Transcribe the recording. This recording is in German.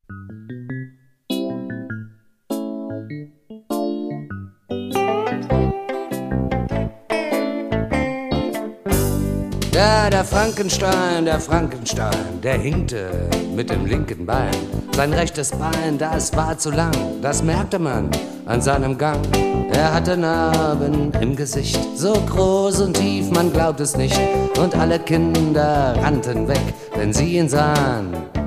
Ja, der Frankenstein, der hinkte mit dem linken Bein. Sein rechtes Bein, das war zu lang, das merkte man an seinem Gang. Er hatte Narben im Gesicht, so groß und tief, man glaubt es nicht. Und alle Kinder rannten weg, wenn sie ihn sahen.